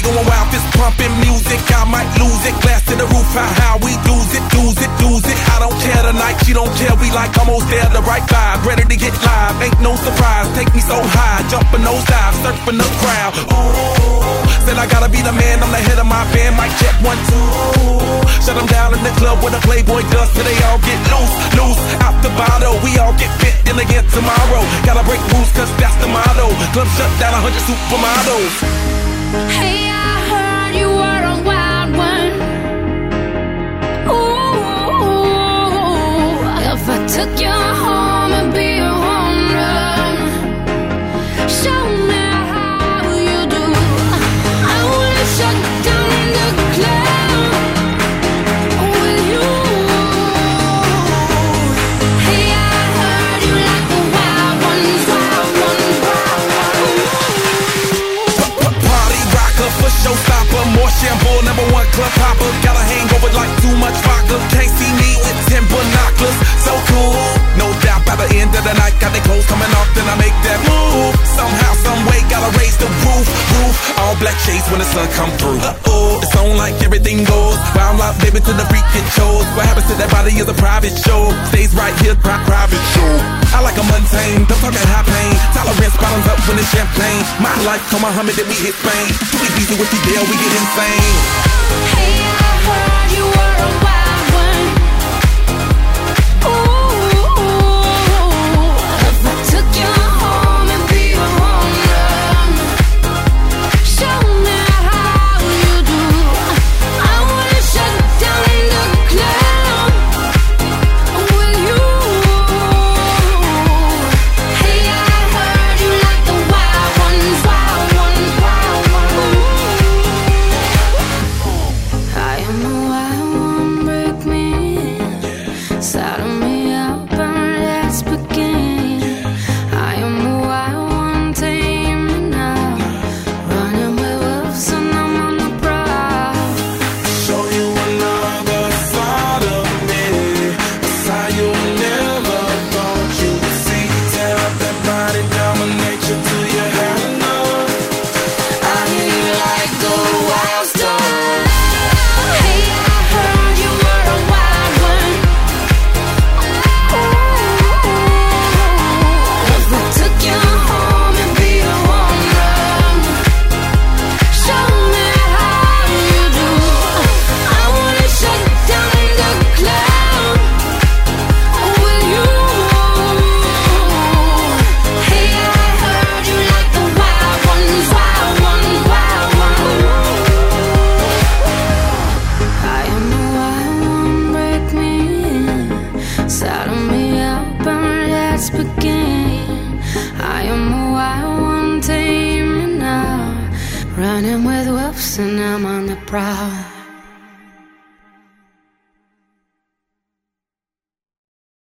going wild, fist pumping music. I might lose it. Glass to the roof, how we lose it. I don't care tonight, she don't care. We like almost there, the right vibe. Ready to get live, ain't no surprise. Take me so high, jumping those dives, surfing the crowd. Ooh, said I gotta be the man, I'm the head of my band. Mic check 1, 2. Shut them down in the club where the Playboy does till they all get loose. Out the bottle, we all get fit in again tomorrow. Gotta break rules, cause that's the motto. Club shut down, 100 supermodels. Hey, I heard you were a wild one. Ooh, if I took you home and be a home run, show me how you do. I wanna shut down the club with you. Hey, I heard you like the wild ones. Party rocker for showstopper, more shampoo, #1 club hopper. Got a hangover like too much vodka. Can't see me with 10 binoculars. So cool, no doubt by the end of the night. Got the clothes coming off, then I make that move. Somehow, some way, gotta raise the roof. All black shades when the sun come through. It's on like everything goes. Wild out, baby, to the freak it shows. What happens to that body is a private show. Stays right here, private show. I like a mundane, don't talk at high pain. Tolerance bottoms up when it's champagne. My life, come Muhammad, then we hit Spain. Too easy with the deal, we get insane. Hey, I heard you were a wild one. Ooh, if I took you home and be a home run, show me how you do. I wanna shut down the club with you. Hey, I heard you like the wild ones. I am a wild one, break me in, saddle me up and let's begin. I am a wild one, tame me now, running with wolves and I'm on the prowl. Show you another side of me, a side you never thought you'd see. Tear up that body, dominate you till you have enough. I hear you like the wild star. Hey, I heard you were a wild one. Ooh, if I took you home and be a home run, show me how you do. I wanna shut down the club with you. Hey, I heard you like the wild ones. I am a wild one, break me in, saddle me up and let's begin. I am a wild one, tame me now, running with wolves and I'm on the prowl.